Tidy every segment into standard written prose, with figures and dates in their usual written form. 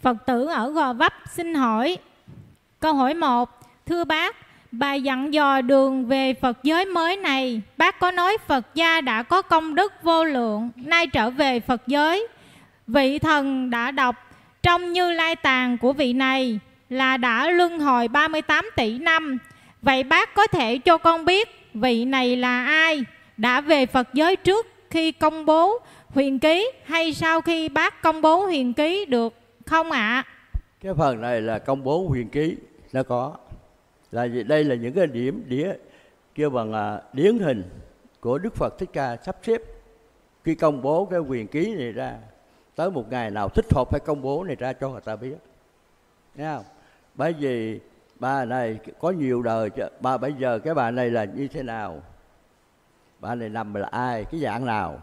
Phật tử ở Gò Vấp xin hỏi. Câu hỏi 1. Thưa bác, bài dặn dò đường về Phật giới mới này, bác có nói Phật gia đã có công đức vô lượng, nay trở về Phật giới. Vị thần đã đọc trong Như Lai Tạng của vị này là đã luân hồi 38 tỷ năm. Vậy bác có thể cho con biết vị này là ai? Đã về Phật giới trước khi công bố huyền ký hay sau khi bác công bố huyền ký được không ạ? Cái phần này là công bố huyền ký nó có. Là đây là những cái điểm kêu bằng điển hình của Đức Phật Thích Ca sắp xếp khi công bố cái huyền ký này ra. Tới một ngày nào thích hợp phải công bố này ra cho người ta biết. Thấy không? Bởi vì bà này có nhiều đời, bà bây giờ cái bà này là như thế nào? Bà này nằm là ai? Cái dạng nào?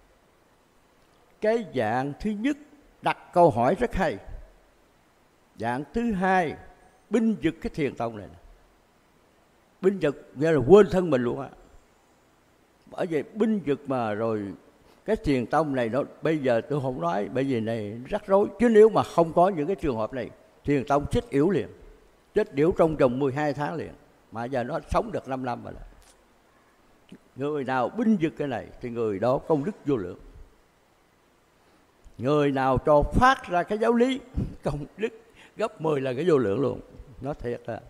Cái dạng thứ nhất đặt câu hỏi rất hay. Dạng thứ hai binh vực cái thiền tông này. Binh vực nghĩa là quên thân mình luôn á. Bởi vì binh vực mà rồi cái thiền tông này nó bây giờ tôi không nói, bởi vì này rắc rối. Chứ nếu mà không có những cái trường hợp này, thiền tông chết yểu liền. Chết yểu trong vòng 12 tháng liền. Mà giờ nó sống được 5 năm rồi. Người nào binh vực cái này thì người đó công đức vô lượng. Người nào cho phát ra cái giáo lý, công đức gấp 10 lần cái vô lượng luôn. Nó thiệt là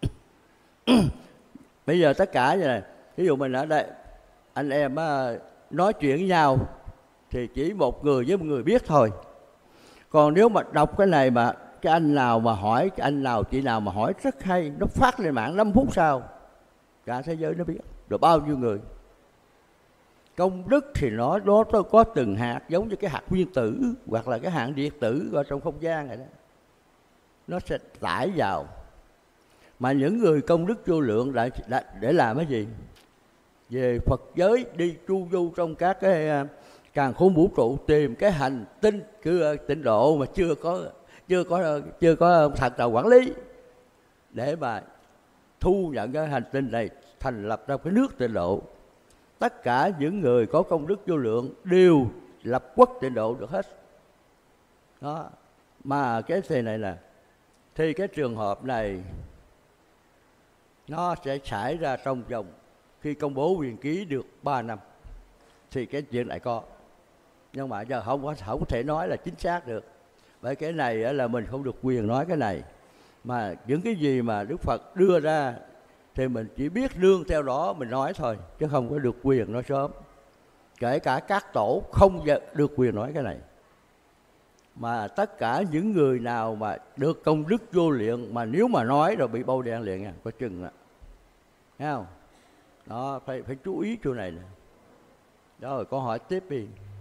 bây giờ tất cả như này, ví dụ mình ở đây anh em nói chuyện với nhau thì chỉ một người với một người biết thôi. Còn nếu mà đọc cái này mà cái anh nào mà hỏi, cái anh nào chị nào mà hỏi rất hay, nó phát lên mạng 5 phút sau cả thế giới nó biết rồi bao nhiêu người. Công đức thì nó có từng hạt, giống như cái hạt nguyên tử hoặc là cái hạt điện tử ở trong không gian này đó, nó sẽ tải vào. Mà những người công đức vô lượng để làm cái gì? Về Phật giới đi chu du trong các cái càn khôn vũ trụ, tìm cái hành tinh tịnh độ mà chưa có thần nào quản lý, để mà thu nhận cái hành tinh này thành lập ra cái nước tịnh độ. Tất cả những người có công đức vô lượng đều lập quốc tịnh độ được hết. Đó. Mà cái thế này nè, thì cái trường hợp này nó sẽ xảy ra trong vòng khi công bố huyền ký được 3 năm thì cái chuyện này có. Nhưng mà giờ không có thể nói là chính xác được. Bởi cái này là mình không được quyền nói cái này. Mà những cái gì mà Đức Phật đưa ra thì mình chỉ biết nương theo đó mình nói thôi, chứ không có được quyền nói sớm. Kể cả các tổ không được quyền nói cái này. Mà tất cả những người nào mà được công đức vô lượng mà nếu mà nói rồi bị bâu đen liền nha, có chừng đó. Thấy không? Đó, phải chú ý chỗ này nè. Đó rồi câu hỏi tiếp đi.